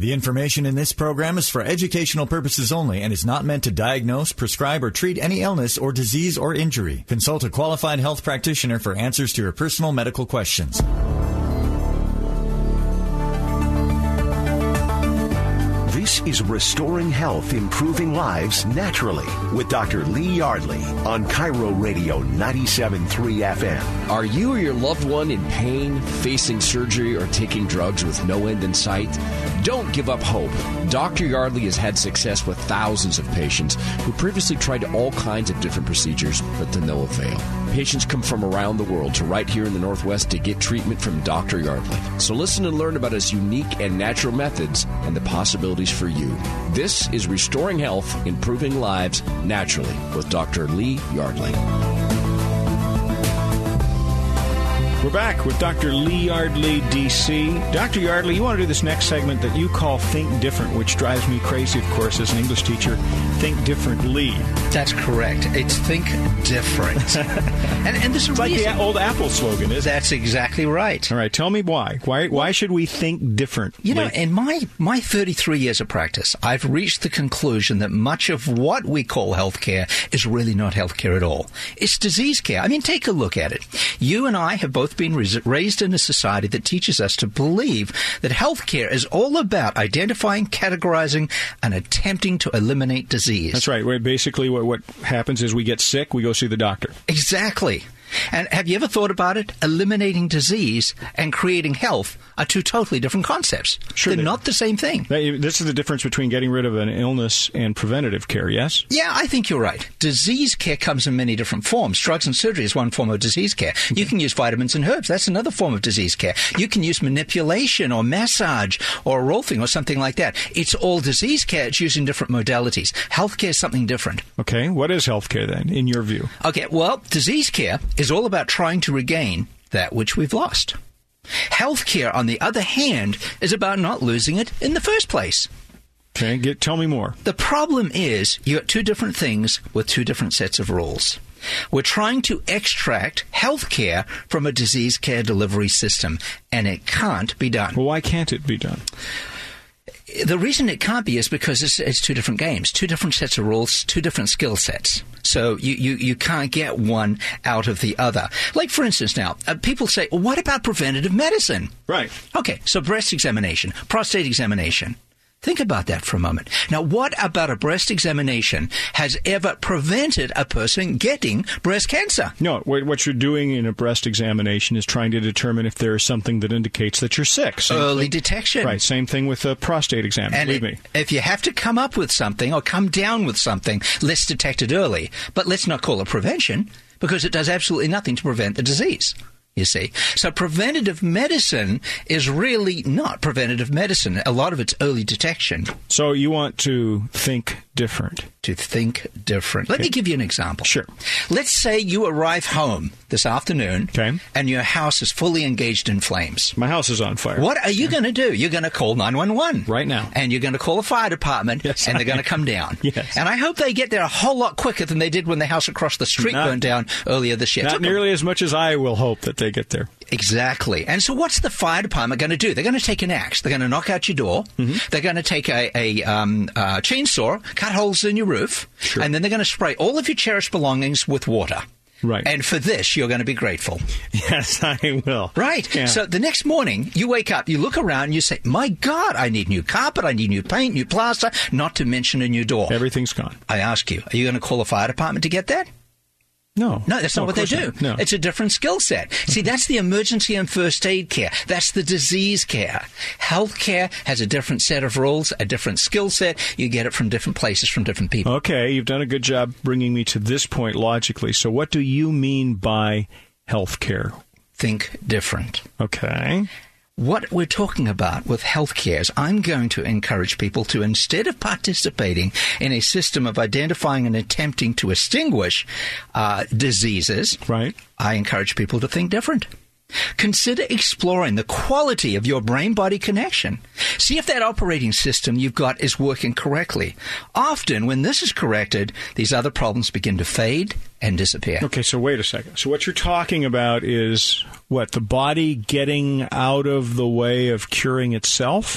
The information in this program is for educational purposes only and is not meant to diagnose, prescribe, or treat any illness or disease or injury. Consult a qualified health practitioner for answers to your personal medical questions. This is Restoring Health, Improving Lives Naturally with Dr. Lee Yardley on Cairo Radio 97.3 FM. Are you or your loved one in pain, facing surgery, or taking drugs with no end in sight? Don't give up hope. Dr. Yardley has had success with thousands of patients who previously tried all kinds of different procedures, but to no avail. Patients come from around the world to right here in the Northwest to get treatment from Dr. Yardley. So listen and learn about his unique and natural methods and the possibilities for you. This is Restoring Health, Improving Lives Naturally with Dr. Lee Yardley. We're back with Dr. Lee Yardley, D.C. Dr. Yardley, you want to do this next segment that you call Think Different, which drives me crazy, of course, as an English teacher. Think differently. That's correct. It's think different. and this is like the old Apple slogan, isn't it? That's exactly right. All right, tell me why. Why should we think different? You know, in my 33 years of practice, I've reached the conclusion that much of what we call healthcare is really not healthcare at all. It's disease care. I mean, take a look at it. You and I have both been raised in a society that teaches us to believe that healthcare is all about identifying, categorizing, and attempting to eliminate disease. That's right. Basically, what happens is we get sick, we go see the doctor. Exactly. And have you ever thought about it? Eliminating disease and creating health are two totally different concepts. Sure, They're not the same thing. This is the difference between getting rid of an illness and preventative care, yes? Yeah, I think you're right. Disease care comes in many different forms. Drugs and surgery is one form of disease care. You can use vitamins and herbs. That's another form of disease care. You can use manipulation or massage or rolfing or something like that. It's all disease care. It's using different modalities. Healthcare is something different. Okay, what is healthcare then, in your view? Okay, well, disease care is all about trying to regain that which we've lost. Healthcare, on the other hand, is about not losing it in the first place. Okay, tell me more. The problem is you got two different things with two different sets of rules. We're trying to extract healthcare from a disease care delivery system, and it can't be done. Well, why can't it be done? The reason it can't be is because it's two different games, two different sets of rules, two different skill sets. So you can't get one out of the other. Like, for instance, now, people say, well, what about preventative medicine? Right. Okay, so breast examination, prostate examination. Think about that for a moment. Now, what about a breast examination has ever prevented a person getting breast cancer? No, what you're doing in a breast examination is trying to determine if there is something that indicates that you're sick. Early detection. Right, same thing with a prostate exam, and believe me. If you have to come up with something or come down with something, let's detect it early. But let's not call it prevention, because it does absolutely nothing to prevent the disease. You see. So preventative medicine is really not preventative medicine. A lot of it's early detection. So you want to think different. To think different. Let me give you an example. Sure. Let's say you arrive home this afternoon, okay, and your house is fully engaged in flames. My house is on fire. What are you going to do? You're going to call 911. Right now. And you're going to call a fire department, yes, and they're going to come down. Yes. And I hope they get there a whole lot quicker than they did when the house across the street burned down earlier this year. Not nearly as much as I will hope that they get there. Exactly. And so what's the fire department going to do? They're going to take an axe. They're going to knock out your door. Mm-hmm. They're going to take a chainsaw, cut holes in your roof, sure, and then they're going to spray all of your cherished belongings with water. Right. And for this, you're going to be grateful. Yes, I will. Right. Yeah. So the next morning, you wake up, you look around, and you say, my God, I need new carpet, I need new paint, new plaster, not to mention a new door. Everything's gone. I ask you, are you going to call a fire department to get that? No. No, that's not what they do. No. It's a different skill set. See, that's the emergency and first aid care. That's the disease care. Health care has a different set of rules, a different skill set. You get it from different places, from different people. Okay, you've done a good job bringing me to this point logically. So what do you mean by health care? Think different. Okay. What we're talking about with healthcare is I'm going to encourage people to, instead of participating in a system of identifying and attempting to extinguish diseases, right, I encourage people to think different. Consider exploring the quality of your brain-body connection. See if that operating system you've got is working correctly. Often, when this is corrected, these other problems begin to fade and disappear. Okay, so wait a second. So what you're talking about is, what, the body getting out of the way of curing itself?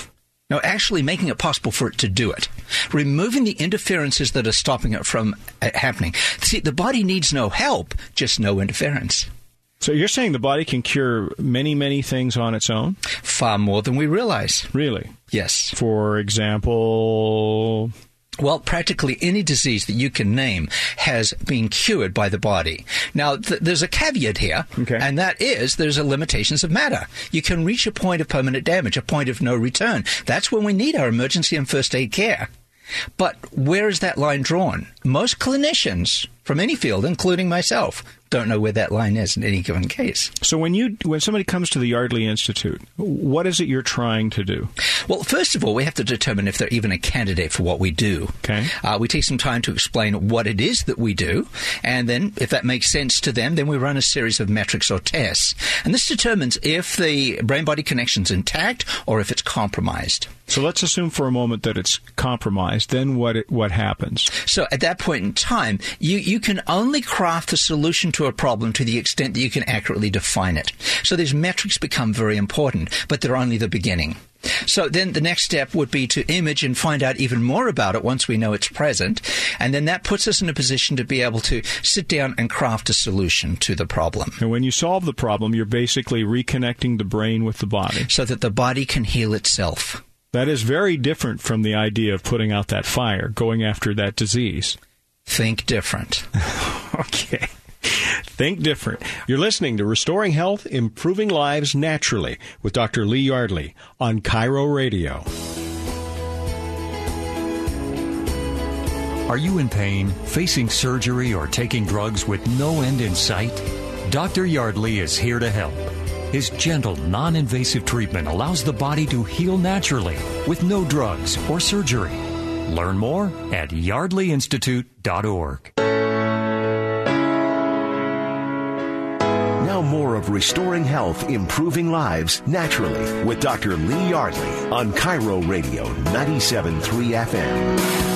No, actually making it possible for it to do it. Removing the interferences that are stopping it from happening. See, the body needs no help, just no interference. So you're saying the body can cure many, many things on its own? Far more than we realize. Really? Yes. For example... Well, practically any disease that you can name has been cured by the body. Now, there's a caveat here, and that is there's limitations of matter. You can reach a point of permanent damage, a point of no return. That's when we need our emergency and first aid care. But where is that line drawn? Most clinicians from any field, including myself, don't know where that line is in any given case. So when somebody comes to the Yardley Institute, what is it you're trying to do? Well, first of all, we have to determine if they're even a candidate for what we do. Okay. We take some time to explain what it is that we do, and then if that makes sense to them, then we run a series of metrics or tests. And this determines if the brain-body connection's intact or if it's compromised. So let's assume for a moment that it's compromised. Then what happens? So at that point in time, you can only craft a solution to a problem to the extent that you can accurately define it. So these metrics become very important, but they're only the beginning. So then the next step would be to image and find out even more about it once we know it's present. And then that puts us in a position to be able to sit down and craft a solution to the problem. And when you solve the problem, you're basically reconnecting the brain with the body. So that the body can heal itself. That is very different from the idea of putting out that fire, going after that disease. Think different. Okay. Think different. You're listening to Restoring Health, Improving Lives Naturally with Dr. Lee Yardley on Cairo Radio. Are you in pain, facing surgery, or taking drugs with no end in sight? Dr. Yardley is here to help. His gentle, non-invasive treatment allows the body to heal naturally with no drugs or surgery. Learn more at yardleyinstitute.org. Now more of Restoring Health, Improving Lives Naturally with Dr. Lee Yardley on Cairo Radio 97.3 FM.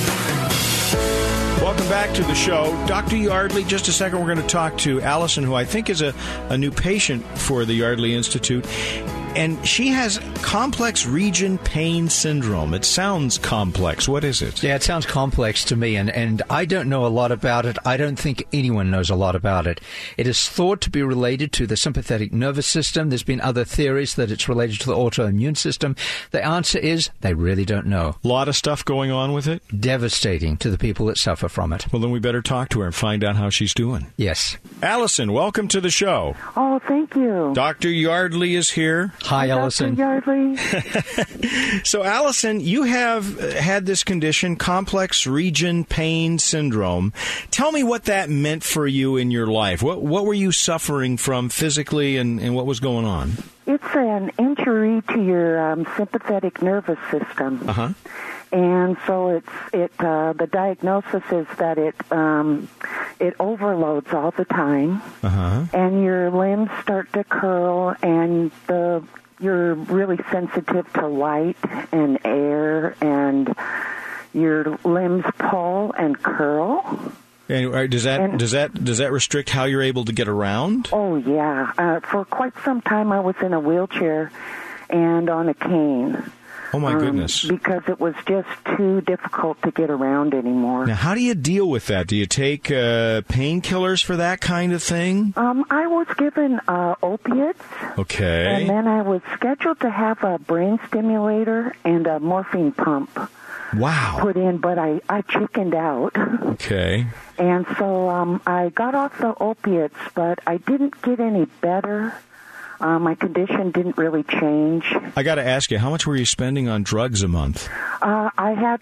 Welcome back to the show. Dr. Yardley, just a second, we're going to talk to Allison, who I think is a new patient for the Yardley Institute. And she has complex region pain syndrome. It sounds complex. What is it? Yeah, it sounds complex to me, and I don't know a lot about it. I don't think anyone knows a lot about it. It is thought to be related to the sympathetic nervous system. There's been other theories that it's related to the autoimmune system. The answer is they really don't know. A lot of stuff going on with it? Devastating to the people that suffer from it. Well, then we better talk to her and find out how she's doing. Yes. Allison, welcome to the show. Oh, thank you. Dr. Yardley is here. Hi, Allison. Dr. Yardley. So, Allison, you have had this condition, complex region pain syndrome. Tell me what that meant for you in your life. What were you suffering from physically, and what was going on? It's an injury to your sympathetic nervous system. Uh-huh. And so the diagnosis is that it overloads all the time, and your limbs start to curl, and you're really sensitive to light and air, and your limbs pull and curl. And does that restrict how you're able to get around? Oh yeah, for quite some time I was in a wheelchair and on a cane. Oh, my goodness. Because it was just too difficult to get around anymore. Now, how do you deal with that? Do you take painkillers for that kind of thing? I was given opiates. Okay. And then I was scheduled to have a brain stimulator and a morphine pump. Wow. Put in, but I chickened out. Okay. And so I got off the opiates, but I didn't get any better. My condition didn't really change. I got to ask you, how much were you spending on drugs a month? I had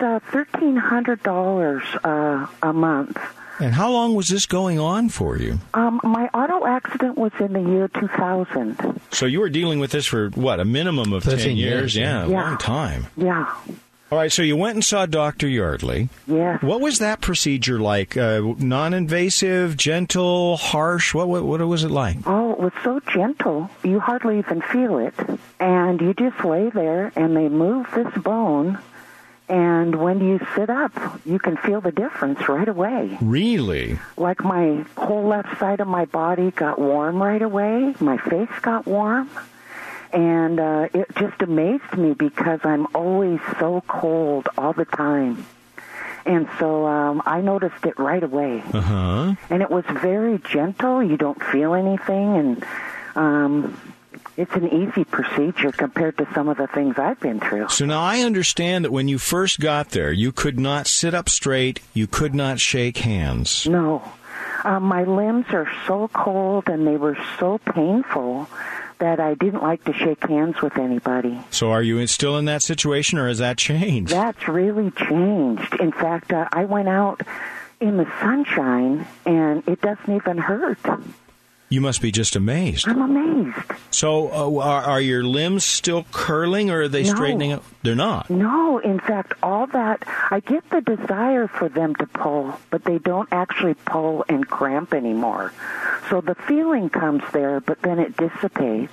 $1,300 a month. And how long was this going on for you? My auto accident was in the year 2000. So you were dealing with this for, what, a minimum of 10 years? Yeah, a long time. Yeah. All right, so you went and saw Dr. Yardley. Yes. What was that procedure like? Non-invasive, gentle, harsh? What was it like? Oh, it was so gentle, you hardly even feel it. And you just lay there, and they move this bone, and when you sit up, you can feel the difference right away. Really? Like my whole left side of my body got warm right away. My face got warm. And it just amazed me because I'm always so cold all the time. And so I noticed it right away. Uh-huh. And it was very gentle. You don't feel anything. And it's an easy procedure compared to some of the things I've been through. So now I understand that when you first got there, you could not sit up straight. You could not shake hands. No. My limbs are so cold and they were so painful that I didn't like to shake hands with anybody. So are you still in that situation, or has that changed? That's really changed. In fact, I went out in the sunshine, and it doesn't even hurt. You must be just amazed. I'm amazed. So are your limbs still curling, or are they straightening up? They're not. No, in fact, all that, I get the desire for them to pull, but they don't actually pull and cramp anymore. So the feeling comes there, but then it dissipates.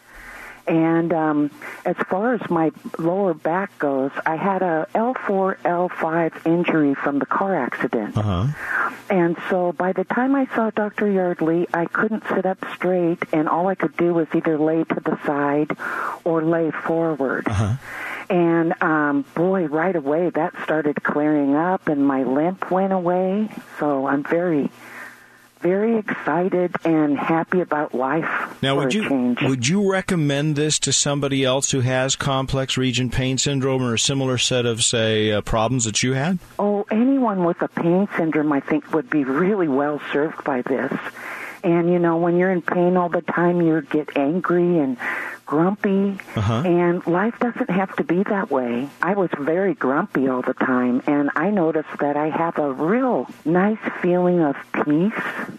And as far as my lower back goes, I had a L4, L5 injury from the car accident. Uh-huh. And so by the time I saw Dr. Yardley, I couldn't sit up straight, and all I could do was either lay to the side or lay forward. Uh-huh. And, boy, right away that started clearing up, and my limp went away. So I'm very, very excited and happy about life. Now, for a change. would you recommend this to somebody else who has complex region pain syndrome or a similar set of, say, problems that you had? Oh, anyone with a pain syndrome, I think, would be really well served by this. And, you know, when you're in pain all the time, you get angry and grumpy, and life doesn't have to be that way. I was very grumpy all the time, and I noticed that I have a real nice feeling of peace,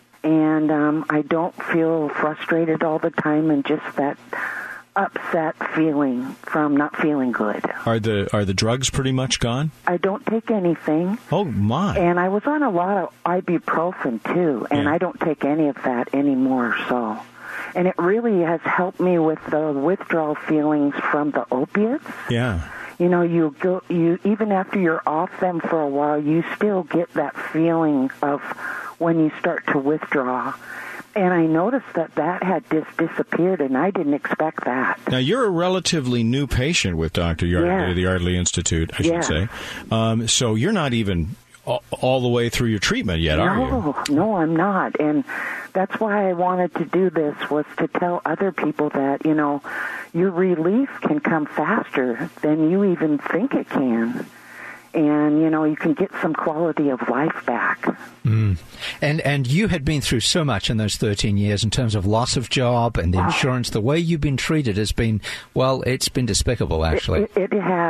and I don't feel frustrated all the time and just that upset feeling from not feeling good. Are the drugs pretty much gone? I don't take anything. Oh, my. And I was on a lot of ibuprofen, too, and I don't take any of that anymore, so... And it really has helped me with the withdrawal feelings from the opiates. Yeah. You know, you even after you're off them for a while, you still get that feeling of when you start to withdraw. And I noticed that had disappeared, and I didn't expect that. Now, you're a relatively new patient with Dr. Yardley, the Yardley Institute, I should say. So you're not even all the way through your treatment yet, are you? No, I'm not. And that's why I wanted to do this, was to tell other people that, you know, your relief can come faster than you even think it can. And, you know, you can get some quality of life back. Mm. And you had been through so much in those 13 years in terms of loss of job and the insurance. The way you've been treated has been, well, it's been despicable, actually. It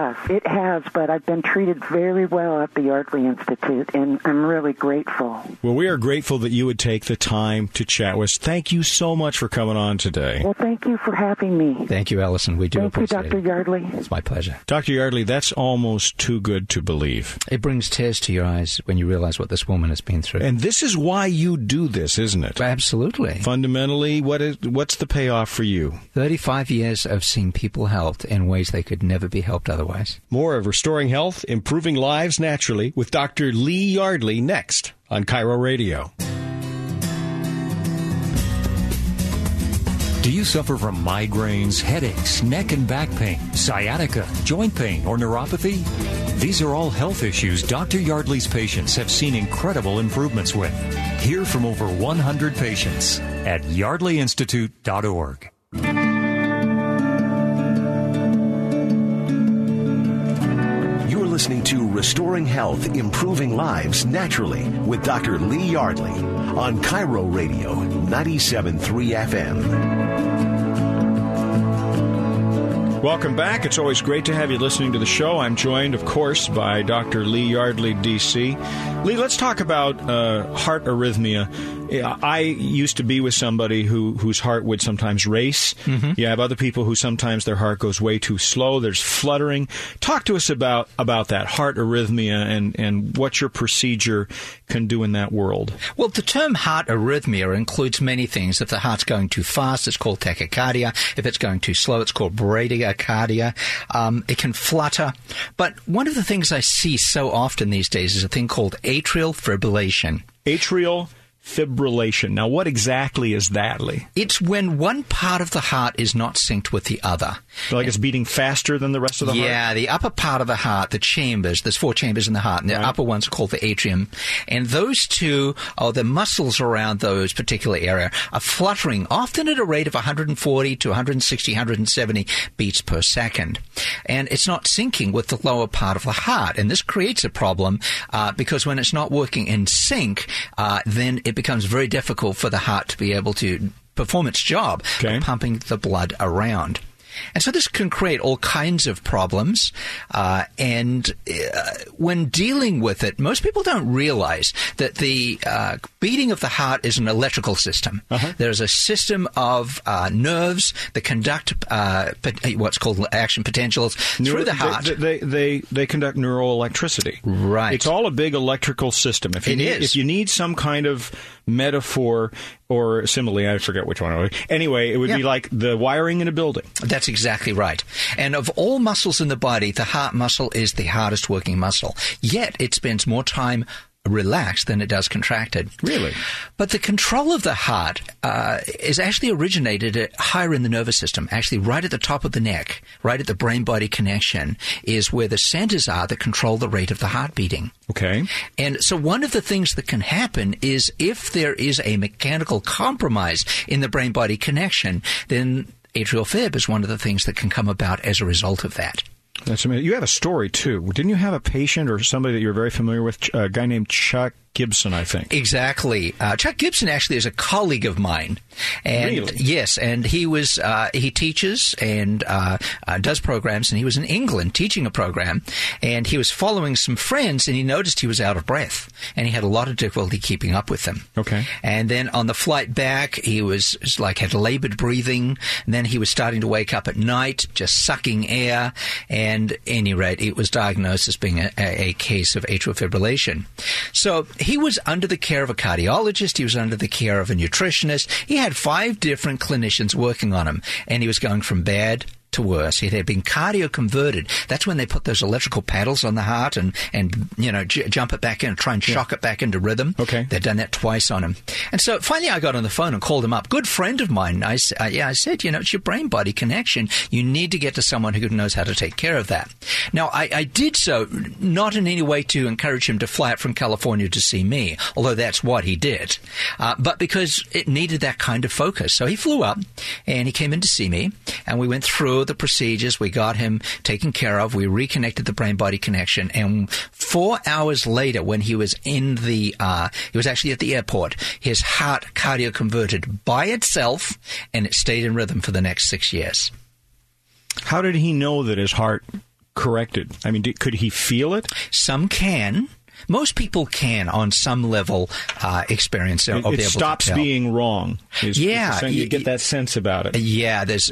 has, but I've been treated very well at the Yardley Institute, and I'm really grateful. Well, we are grateful that you would take the time to chat with us. Thank you so much for coming on today. Well, thank you for having me. Thank you, Allison. We do appreciate it. Thank you, Dr. Yardley. It's my pleasure. Dr. Yardley, that's almost too good to believe. It brings tears to your eyes when you realize what this woman has been through. And this is why you do this, isn't it? Absolutely. Fundamentally, what's the payoff for you? 35 years of seeing people helped in ways they could never be helped otherwise. More of Restoring Health, Improving Lives Naturally with Dr. Lee Yardley next on Cairo Radio. Do you suffer from migraines, headaches, neck and back pain, sciatica, joint pain, or neuropathy? These are all health issues Dr. Yardley's patients have seen incredible improvements with. Hear from over 100 patients at yardleyinstitute.org. You're listening to Restoring Health, Improving Lives Naturally with Dr. Lee Yardley on Cairo Radio 97.3 FM. Welcome back. It's always great to have you listening to the show. I'm joined, of course, by Dr. Lee Yardley, D.C. Lee, let's talk about heart arrhythmia. I used to be with somebody whose heart would sometimes race. Mm-hmm. You have other people who sometimes their heart goes way too slow. There's fluttering. Talk to us about that heart arrhythmia and what your procedure can do in that world. Well, the term heart arrhythmia includes many things. If the heart's going too fast, it's called tachycardia. If it's going too slow, it's called bradycardia. It can flutter. But one of the things I see so often these days is a thing called atrial fibrillation. Atrial fibrillation. Now, what exactly is that, Lee? It's when one part of the heart is not synced with the other. Like it's beating faster than the rest of the heart? Yeah, the upper part of the heart, the chambers, there's 4 chambers in the heart, and the upper ones are called the atrium. And those two, the muscles around those particular area are fluttering, often at a rate of 140 to 160, 170 beats per second. And it's not syncing with the lower part of the heart. And this creates a problem because when it's not working in sync, then it becomes very difficult for the heart to be able to perform its job of pumping the blood around. And so this can create all kinds of problems. And when dealing with it, most people don't realize that the beating of the heart is an electrical system. There's a system of nerves that conduct what's called action potentials through the heart. They conduct neuroelectricity. Right. It's all a big electrical system. If you need some kind of metaphor or simile, I forget which one. Anyway, it would be like the wiring in a building. That's exactly right. And of all muscles in the body, the heart muscle is the hardest working muscle. Yet it spends more time relaxed than it does contracted. Really? But the control of the heart is actually originated higher in the nervous system, actually right at the top of the neck, right at the brain-body connection, is where the centers are that control the rate of the heart beating. Okay. And so one of the things that can happen is if there is a mechanical compromise in the brain-body connection, then atrial fib is one of the things that can come about as a result of that. That's amazing. You have a story, too. Didn't you have a patient or somebody that you're very familiar with, a guy named Chuck Gibson, I think? Exactly. Chuck Gibson actually is a colleague of mine. And really? Yes, and he was he teaches and does programs, and he was in England teaching a program, and he was following some friends, and he noticed he was out of breath, and he had a lot of difficulty keeping up with them. Okay. And then on the flight back, he was had labored breathing, and then he was starting to wake up at night, just sucking air, and at any rate, it was diagnosed as being a case of atrial fibrillation. So he was under the care of a cardiologist. He was under the care of a nutritionist. He had 5 different clinicians working on him, and he was going from bad to worse. He had been cardio-converted. That's when they put those electrical paddles on the heart and jump it back in and try and shock it back into rhythm. Okay. They'd done that twice on him. And so finally I got on the phone and called him up. Good friend of mine. I said, it's your brain-body connection. You need to get to someone who knows how to take care of that. Now, I did so not in any way to encourage him to fly out from California to see me, although that's what he did, but because it needed that kind of focus. So he flew up, and he came in to see me, and we went through the procedures. We got him taken care of. We reconnected the brain-body connection, and 4 hours later, when he was in he was actually at the airport, his heart cardio-converted by itself, and it stayed in rhythm for the next 6 years. How did he know that his heart corrected? I mean, could he feel it? Some can. Most people can, on some level, experience or be able to tell. It stops being wrong. You get that sense about it. Yeah, there's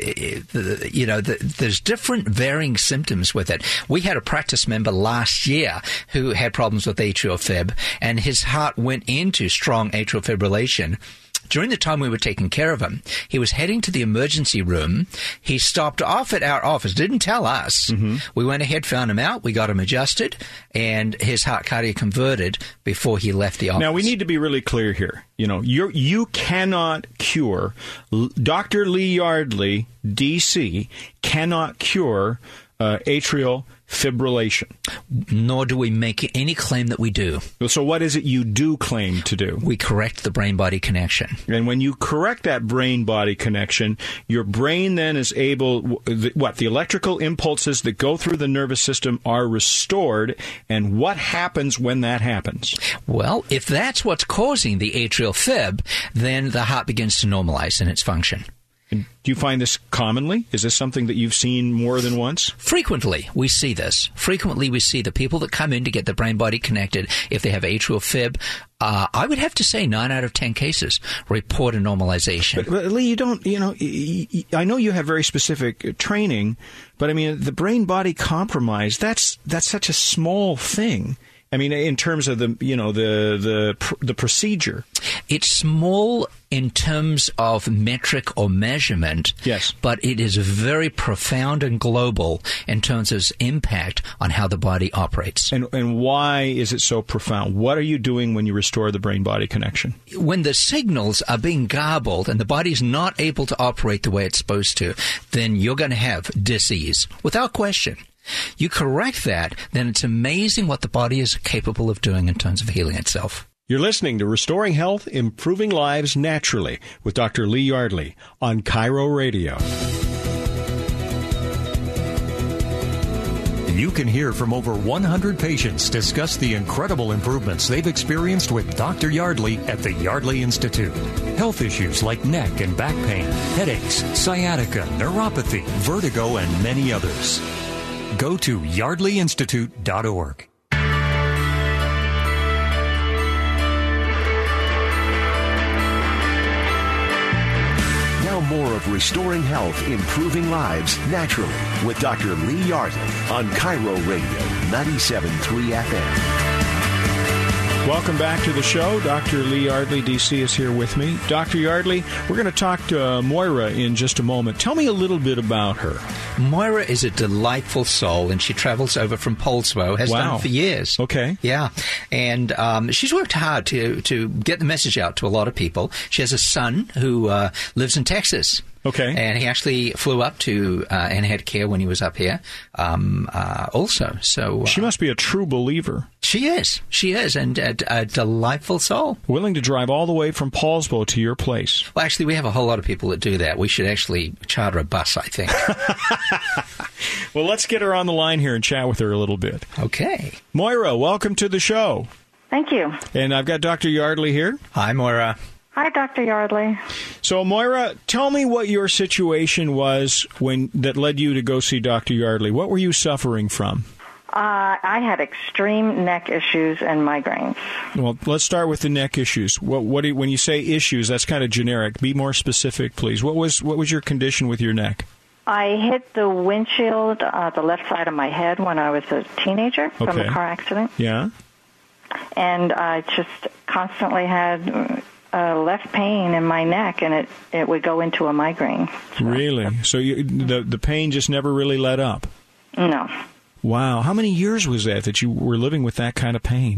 different varying symptoms with it. We had a practice member last year who had problems with atrial fib, and his heart went into strong atrial fibrillation. During the time we were taking care of him, he was heading to the emergency room. He stopped off at our office, didn't tell us. Mm-hmm. We went ahead, found him out, we got him adjusted, and his heart cardio converted before he left the office. Now, we need to be really clear here. You cannot cure, Dr. Lee Yardley, D.C., cannot cure atrial fibrillation. Nor do we make any claim that we do. So what is it you do claim to do? We correct the brain-body connection. And when you correct that brain-body connection, your brain then is able, the electrical impulses that go through the nervous system are restored, and what happens when that happens? Well, if that's what's causing the atrial fib, then the heart begins to normalize in its function. And do you find this commonly? Is this something that you've seen more than once? Frequently, we see this. Frequently, we see the people that come in to get the brain-body connected, if they have atrial fib, I would have to say 9 out of 10 cases report a normalization. But Lee, you don't, I know you have very specific training, but I mean, the brain-body compromise, that's such a small thing. I mean, in terms of the procedure. It's small in terms of metric or measurement. Yes. But it is very profound and global in terms of its impact on how the body operates. And why is it so profound? What are you doing when you restore the brain-body connection? When the signals are being garbled and the body's not able to operate the way it's supposed to, then you're going to have disease, without question. You correct that, then it's amazing what the body is capable of doing in terms of healing itself. You're listening to Restoring Health, Improving Lives Naturally with Dr. Lee Yardley on Cairo Radio. You can hear from over 100 patients discuss the incredible improvements they've experienced with Dr. Yardley at the Yardley Institute. Health issues like neck and back pain, headaches, sciatica, neuropathy, vertigo, and many others. Go to yardleyinstitute.org. Now more of Restoring Health, Improving Lives Naturally with Dr. Lee Yardley on Cairo Radio 97.3 FM. Welcome back to the show. Dr. Lee Yardley, D.C., is here with me. Dr. Yardley, we're going to talk to Moira in just a moment. Tell me a little bit about her. Moira is a delightful soul, and she travels over from Poulsbo, has done for years. Okay. Yeah. And she's worked hard to get the message out to a lot of people. She has a son who lives in Texas. Okay. And he actually flew up to and had care when he was up here also. So she must be a true believer. She is. She is. And a delightful soul. Willing to drive all the way from Poulsbo to your place. Well, actually, we have a whole lot of people that do that. We should actually charter a bus, I think. Well, let's get her on the line here and chat with her a little bit. Okay. Moira, welcome to the show. Thank you. And I've got Dr. Yardley here. Hi, Moira. Hi, Dr. Yardley. So, Moira, tell me what your situation was that led you to go see Dr. Yardley. What were you suffering from? I had extreme neck issues and migraines. Well, let's start with the neck issues. When you say issues, that's kind of generic. Be more specific, please. What was your condition with your neck? I hit the windshield, the left side of my head, when I was a teenager from a car accident. Yeah. And I just constantly had left pain in my neck, and it would go into a migraine. Really? So the pain just never really let up? No. Wow. How many years was that you were living with that kind of pain?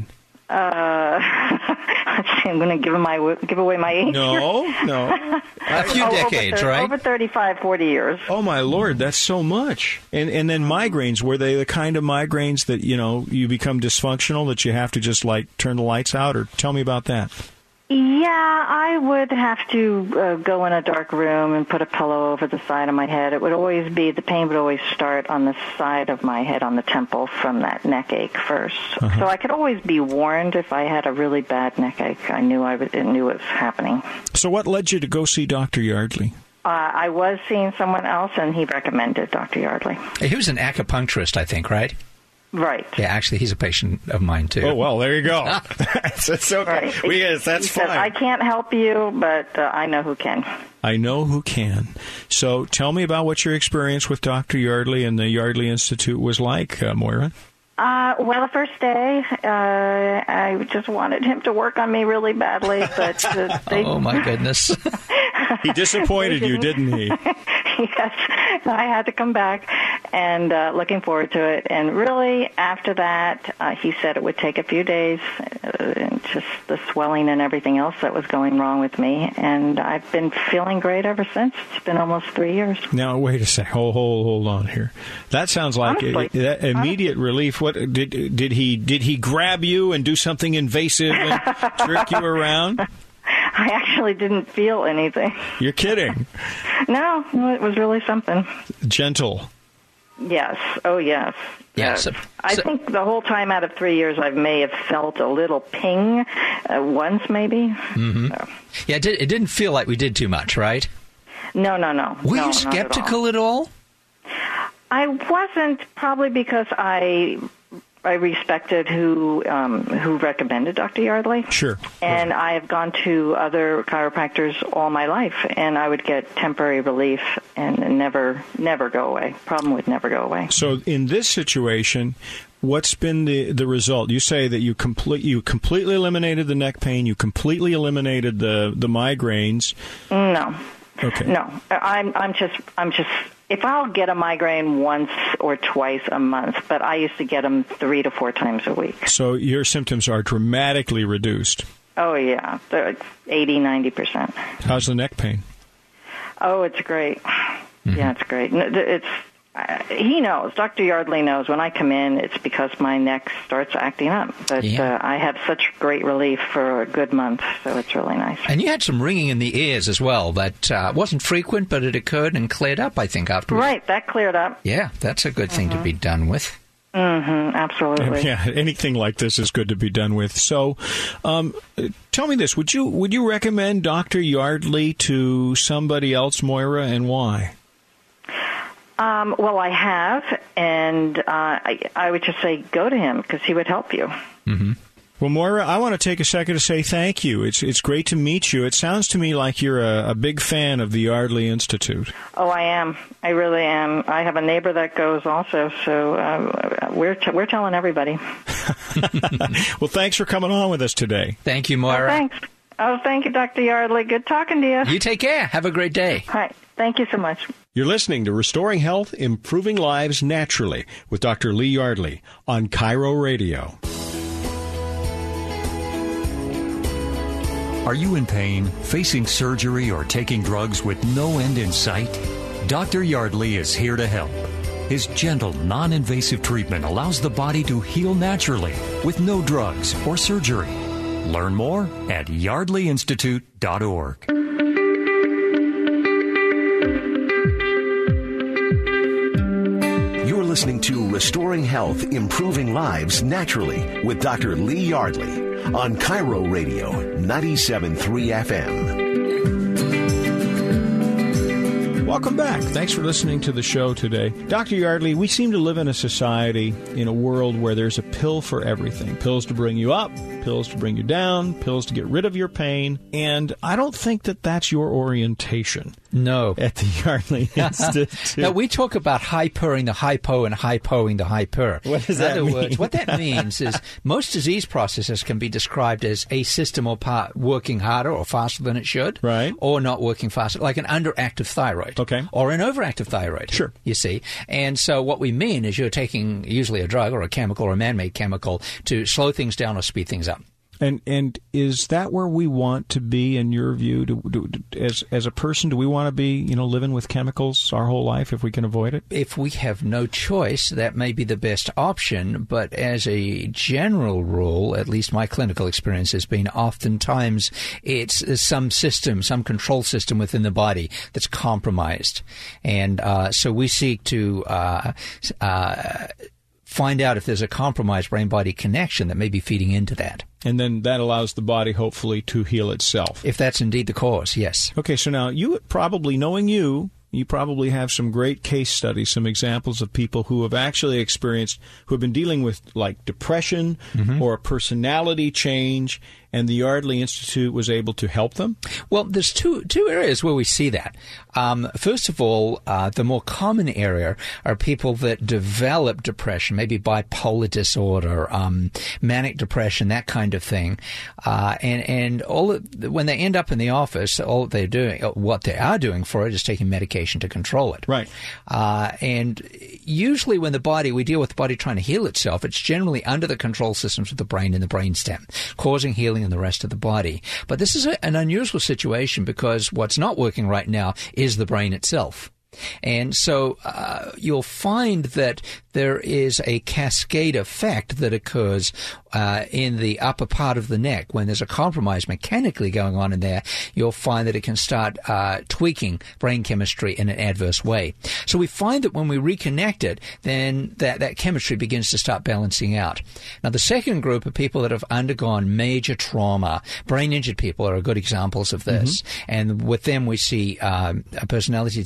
I'm going to give away my age. No. A few decades, right? Over 35, 40 years. Oh, my Lord, that's so much. And then migraines, were they the kind of migraines that, you become dysfunctional, that you have to just, turn the lights out? Or tell me about that. Yeah, I would have to go in a dark room and put a pillow over the side of my head. It would always be, the pain would always start on the side of my head, on the temple, from that neck ache first. Uh-huh. So I could always be warned if I had a really bad neck ache. I knew it was happening. So what led you to go see Dr. Yardley? I was seeing someone else, and he recommended Dr. Yardley. He was an acupuncturist, I think, right? Right. Yeah, actually, he's a patient of mine, too. Oh, well, there you go. That's okay. Right. That's fine. Said, I can't help you, but I know who can. I know who can. So tell me about what your experience with Dr. Yardley and the Yardley Institute was like, Moira. Well, the first day, I just wanted him to work on me really badly, but oh, my goodness. He disappointed you, didn't he? Yes, I had to come back, and looking forward to it. And really, after that, he said it would take a few days, and just the swelling and everything else that was going wrong with me. And I've been feeling great ever since. It's been almost 3 years. Now, wait a sec. Hold on here. That sounds like that immediate relief. What did he grab you and do something invasive and jerk you around? I actually didn't feel anything. You're kidding. No, it was really something. Gentle. Yes. Oh, yes. Yes. I think the whole time out of 3 years, I may have felt a little ping once, maybe. Mm-hmm. So. Yeah, it didn't feel like we did too much, right? No. Were you skeptical at all? I wasn't, probably because I respected who recommended Dr. Yardley. Sure. And I have gone to other chiropractors all my life, and I would get temporary relief and never go away. Problem would never go away. So in this situation, what's been the result? You say that you completely eliminated the neck pain, you completely eliminated the migraines. No. Okay. No. I'm just if I'll get a migraine once or twice a month, but I used to get them 3 to 4 times a week. So your symptoms are dramatically reduced. Oh, yeah. They're 80, 90%. How's the neck pain? Oh, it's great. Mm-hmm. Yeah, it's great. He knows. Dr. Yardley knows. When I come in, it's because my neck starts acting up. But I have such great relief for a good month, so it's really nice. And you had some ringing in the ears as well. That wasn't frequent, but it occurred and cleared up, I think, afterwards. Right, that cleared up. Yeah, that's a good thing to be done with. Mm-hmm, absolutely. Yeah, anything like this is good to be done with. So, tell me this: would you recommend Dr. Yardley to somebody else, Moira, and why? Well, I have, and I would just say go to him because he would help you. Mm-hmm. Well, Moira, I want to take a second to say thank you. It's great to meet you. It sounds to me like you're a big fan of the Yardley Institute. Oh, I am. I really am. I have a neighbor that goes also, so we're telling everybody. Well, thanks for coming on with us today. Thank you, Moira. Oh, thanks. Oh, thank you, Dr. Yardley. Good talking to you. You take care. Have a great day. All right. Thank you so much. You're listening to Restoring Health, Improving Lives Naturally with Dr. Lee Yardley on Cairo Radio. Are you in pain, facing surgery, or taking drugs with no end in sight? Dr. Yardley is here to help. His gentle, non-invasive treatment allows the body to heal naturally with no drugs or surgery. Learn more at yardleyinstitute.org. You're listening to Restoring Health, Improving Lives Naturally with Dr. Lee Yardley on Cairo Radio 97.3 FM. Welcome back. Thanks for listening to the show today. Dr. Yardley, we seem to live in a society, in a world where there's a pill for everything. Pills to bring you up, pills to bring you down, pills to get rid of your pain. And I don't think that that's your orientation. No. At the Yardley Institute. Now, we talk about hypering the hypo and hypoing the hyper. What does that mean? In other words, what that means is most disease processes can be described as a system or part working harder or faster than it should. Right. Or not working faster, like an underactive thyroid. Okay. Or an overactive thyroid. Sure. You see. And so what we mean is you're taking usually a drug or a chemical or a man-made chemical to slow things down or speed things up. And is that where we want to be, in your view? As a person, do we want to be, living with chemicals our whole life if we can avoid it? If we have no choice, that may be the best option. But as a general rule, at least my clinical experience has been, oftentimes it's some system, some control system within the body that's compromised. And so we seek to find out if there's a compromised brain-body connection that may be feeding into that. And then that allows the body, hopefully, to heal itself. If that's indeed the cause, yes. Okay, so now you probably, knowing you probably have some great case studies, some examples of people who have actually experienced, who have been dealing with, like, depression or a personality change, and the Yardley Institute was able to help them? Well, there's two areas where we see that. First of all, the more common area are people that develop depression, maybe bipolar disorder, manic depression, that kind of thing. And when they end up in the office, what they are doing for it is taking medication to control it. Right. And usually when we deal with the body trying to heal itself, it's generally under the control systems of the brain and the brainstem, causing healing in the rest of the body. But this is an unusual situation because what's not working right now is the brain itself. And so you'll find that there is a cascade effect that occurs in the upper part of the neck. When there's a compromise mechanically going on in there, you'll find that it can start tweaking brain chemistry in an adverse way. So we find that when we reconnect it, then that chemistry begins to start balancing out. Now, the second group of people that have undergone major trauma, brain-injured people are good examples of this. And with them, we see personality disorders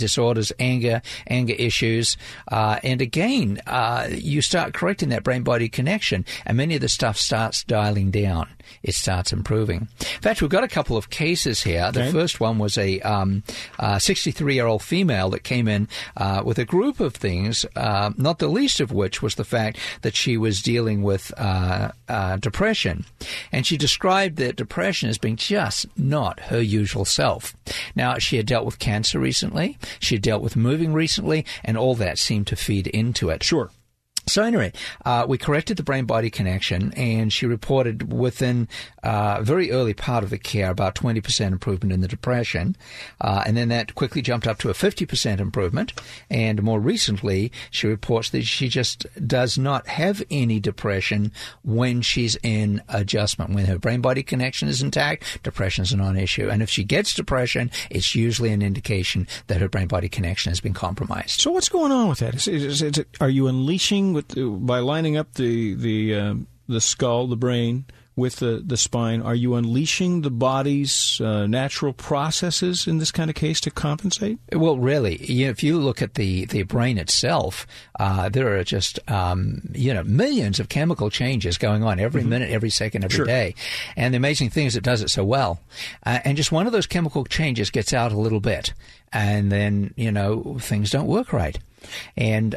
things, anger issues. And again, you start correcting that brain-body connection, and many of the stuff starts dialing down. It starts improving. In fact, we've got a couple of cases here. Okay. The first one was a 63-year-old female that came in with a group of things, not the least of which was the fact that she was dealing with depression. And she described that depression as being just not her usual self. Now, she had dealt with cancer recently. She had dealt with moving recently, and all that seemed to feed into it. Sure. So anyway, we corrected the brain-body connection, and she reported within a very early part of the care about 20% improvement in the depression, and then that quickly jumped up to a 50% improvement, and more recently she reports that she just does not have any depression when she's in adjustment. When her brain-body connection is intact, depression is a non-issue, and if she gets depression, it's usually an indication that her brain-body connection has been compromised. So what's going on with that? Are you unleashing by lining up the skull, the brain, with the spine? Are you unleashing the body's natural processes in this kind of case to compensate? Well, really, if you look at the brain itself, there are just millions of chemical changes going on every minute, every second, every day. And the amazing thing is it does it so well. And just one of those chemical changes gets out a little bit, and then things don't work right. And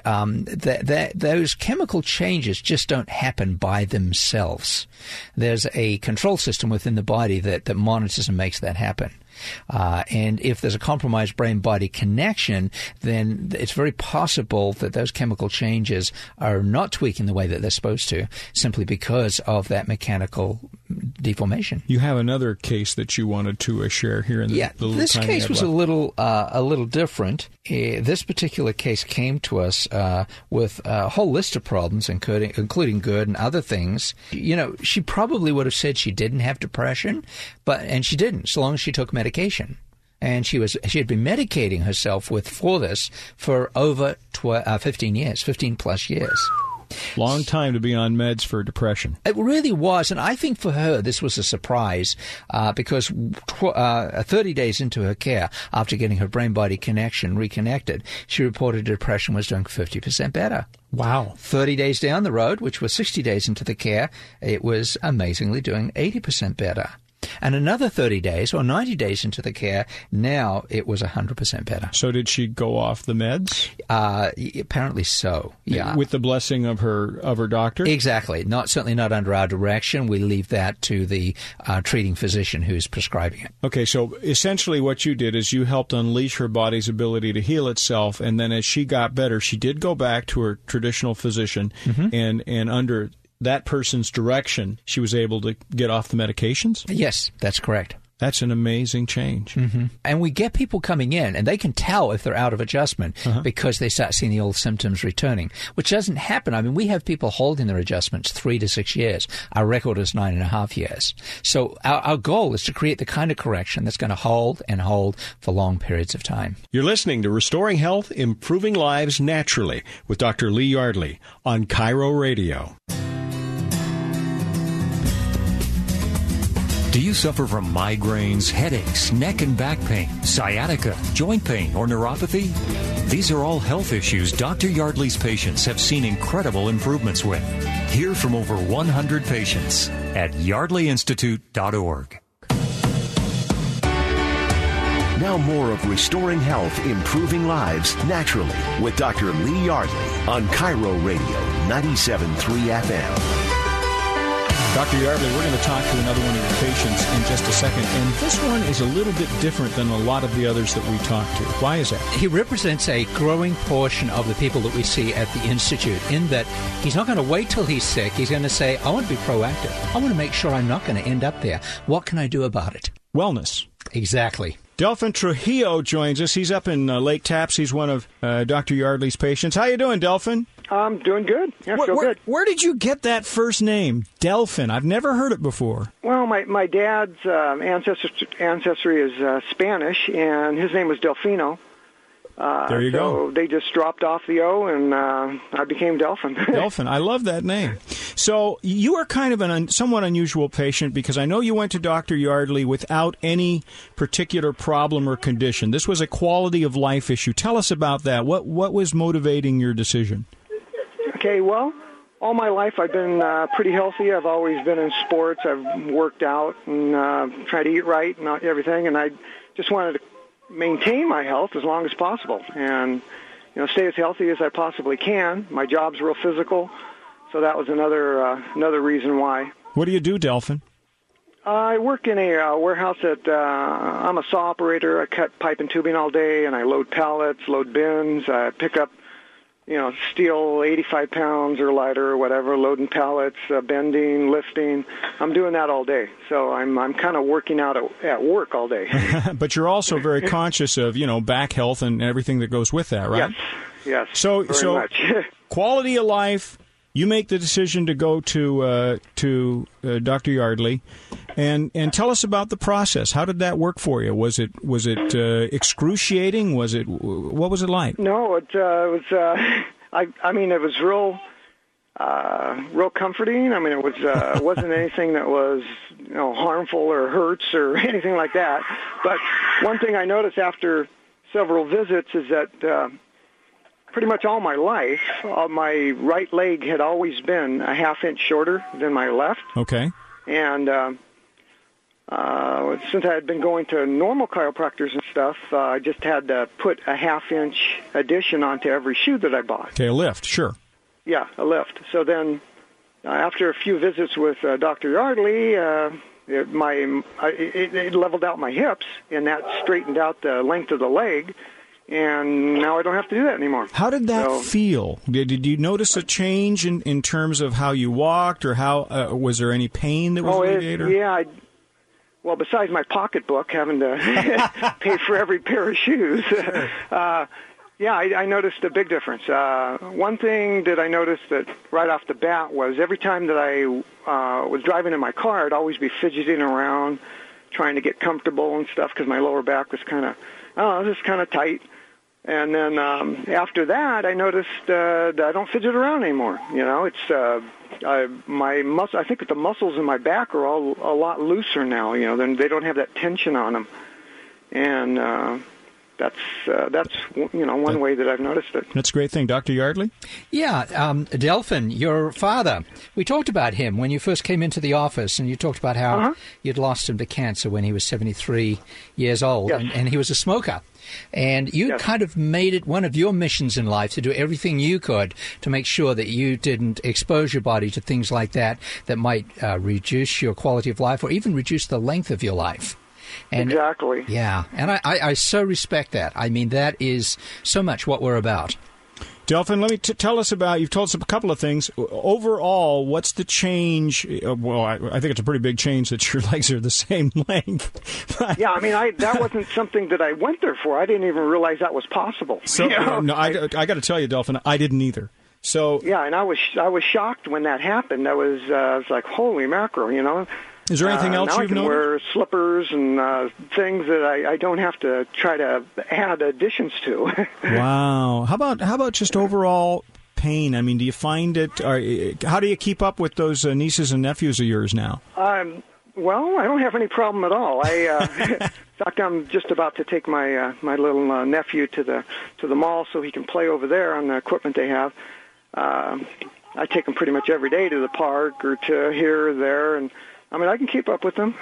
those chemical changes just don't happen by themselves. There's a control system within the body that monitors and makes that happen. And if there's a compromised brain-body connection, then it's very possible that those chemical changes are not tweaking the way that they're supposed to, simply because of that mechanical deformation. You have another case that you wanted to share here in the little this time case was a little different. This particular case came to us with a whole list of problems, including GERD and other things. She probably would have said she didn't have depression, and she didn't, so long as she took medication. And she had been medicating herself for this for over 15 plus years. Long time to be on meds for depression. It really was, and I think for her this was a surprise because 30 days into her care, after getting her brain-body connection reconnected, she reported depression was doing 50% better. Wow. 30 days down the road, which was 60 days into the care, it was amazingly doing 80% better. And another 30 days or 90 days into the care, now it was 100% better. So did she go off the meds? Apparently so, yeah. With the blessing of her doctor? Exactly. Certainly not under our direction. We leave that to the treating physician who's prescribing it. Okay, so essentially what you did is you helped unleash her body's ability to heal itself, and then as she got better, she did go back to her traditional physician, and under that person's direction, she was able to get off the medications? Yes, that's correct. That's an amazing change. Mm-hmm. And we get people coming in, and they can tell if they're out of adjustment because they start seeing the old symptoms returning, which doesn't happen. I mean, we have people holding their adjustments 3 to 6 years. Our record is 9.5 years. So our goal is to create the kind of correction that's going to hold and hold for long periods of time. You're listening to Restoring Health, Improving Lives Naturally with Dr. Lee Yardley on KIRO Radio. Do you suffer from migraines, headaches, neck and back pain, sciatica, joint pain, or neuropathy? These are all health issues Dr. Yardley's patients have seen incredible improvements with. Hear from over 100 patients at yardleyinstitute.org. Now more of Restoring Health, Improving Lives Naturally with Dr. Lee Yardley on KIRO Radio 97.3 FM. Dr. Yardley, we're going to talk to another one of your patients in just a second, and this one is a little bit different than a lot of the others that we talk to. Why is that? He represents a growing portion of the people that we see at the Institute, in that he's not going to wait till he's sick. He's going to say, I want to be proactive. I want to make sure I'm not going to end up there. What can I do about it? Wellness. Exactly. Delphin Trujillo joins us. He's up in Lake Tapps. He's one of Dr. Yardley's patients. How you doing, Delphin? I'm doing good. Yeah, feel good. Where did you get that first name, Delphin? I've never heard it before. Well, my dad's ancestry is Spanish, and his name was Delfino. There you go. So they just dropped off the O, and I became Delphin. Delphin, I love that name. So you are kind of a somewhat unusual patient because I know you went to Dr. Yardley without any particular problem or condition. This was a quality of life issue. Tell us about that. What was motivating your decision? Okay, well, all my life I've been pretty healthy. I've always been in sports. I've worked out and tried to eat right and everything, and I just wanted to maintain my health as long as possible and stay as healthy as I possibly can. My job's real physical, so that was another reason why. What do you do, Delphin? I work in a warehouse I'm a saw operator. I cut pipe and tubing all day, and I load pallets, load bins. I pick up steel 85 pounds or lighter or whatever, loading pallets, bending, lifting. I'm doing that all day. So I'm kind of working out at work all day. But you're also very conscious of, back health and everything that goes with that, right? Yes. So very much. Quality of life, you make the decision to go to Dr. Yardley. And tell us about the process. How did that work for you? Was it excruciating? What was it like? No, it was. It was real comforting. I mean, it was wasn't anything that was harmful or hurts or anything like that. But one thing I noticed after several visits is that pretty much all my life, my right leg had always been a half-inch shorter than my left. Okay. And since I had been going to normal chiropractors and stuff, I just had to put a half-inch addition onto every shoe that I bought. Okay, a lift, sure. Yeah, a lift. So then, after a few visits with Dr. Yardley, it leveled out my hips, and that straightened out the length of the leg, and now I don't have to do that anymore. How did that feel? Did you notice a change in terms of how you walked, or how was there any pain that was alleviated? Well, besides my pocketbook, having to pay for every pair of shoes, I noticed a big difference. One thing that I noticed that right off the bat was every time that I was driving in my car, I'd always be fidgeting around, trying to get comfortable and stuff because my lower back was kind of tight. And then after that, I noticed that I don't fidget around anymore. It's my muscle. I think that the muscles in my back are all a lot looser now. Then they don't have that tension on them, and that's one way that I've noticed it. That's a great thing, Dr. Yardley. Yeah, Delphin, your father. We talked about him when you first came into the office, and you talked about how you'd lost him to cancer when he was 73 years old, and he was a smoker. And you kind of made it one of your missions in life to do everything you could to make sure that you didn't expose your body to things like that might reduce your quality of life or even reduce the length of your life. And, exactly. Yeah, and I so respect that. I mean, that is so much what we're about. Delphin, let me tell us about, you've told us a couple of things. Overall, what's the change? Well, I think it's a pretty big change that your legs are the same length. Yeah, I mean, that wasn't something that I went there for. I didn't even realize that was possible. So, no, I got to tell you, Delphin, I didn't either. So yeah, and I was shocked when that happened. I was like, holy mackerel, Is there anything else now you've I can noticed? wear slippers and things that I don't have to try to add additions to. Wow. How about just overall pain? I mean, do you find it? How do you keep up with those nieces and nephews of yours now? Well, I don't have any problem at all. In fact, I'm just about to take my my little nephew to the mall so he can play over there on the equipment they have. I take him pretty much every day to the park or to here or there, and I mean, I can keep up with them.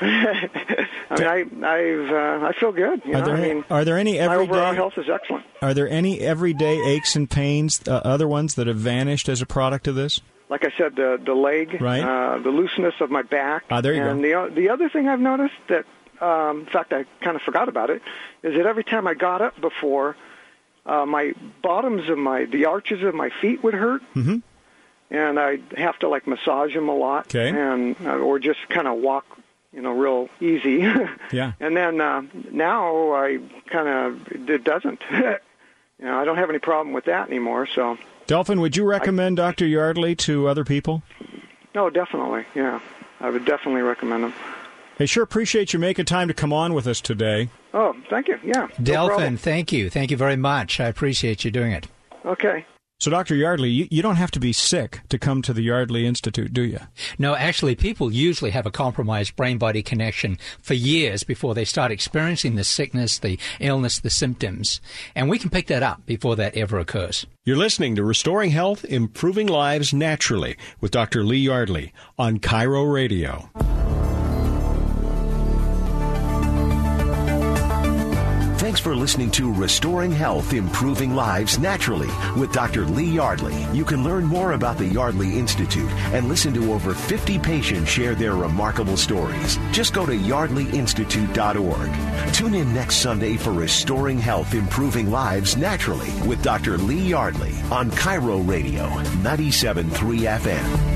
I feel good. Are there any everyday? My overall health is excellent. Are there any everyday aches and pains, other ones that have vanished as a product of this? Like I said, the leg, right. The looseness of my back. There you go. And the other thing I've noticed that, in fact, I kind of forgot about it, is that every time I got up before, my bottoms of the arches of my feet would hurt. Mm-hmm. And I'd have to massage them a lot, and or just kind of walk, real easy. Yeah. And then now it doesn't. I don't have any problem with that anymore. So, Delphin, would you recommend Dr. Yardley to other people? No, definitely. Yeah, I would definitely recommend him. Hey, sure appreciate you making time to come on with us today. Oh, thank you. Yeah. Delphin, thank you. Thank you very much. I appreciate you doing it. Okay. So, Dr. Yardley, you don't have to be sick to come to the Yardley Institute, do you? No, actually, people usually have a compromised brain-body connection for years before they start experiencing the sickness, the illness, the symptoms. And we can pick that up before that ever occurs. You're listening to Restoring Health, Improving Lives Naturally with Dr. Lee Yardley on Cairo Radio. Thanks for listening to Restoring Health, Improving Lives Naturally with Dr. Lee Yardley. You can learn more about the Yardley Institute and listen to over 50 patients share their remarkable stories. Just go to yardleyinstitute.org. Tune in next Sunday for Restoring Health, Improving Lives Naturally with Dr. Lee Yardley on Cairo Radio 97.3 FM.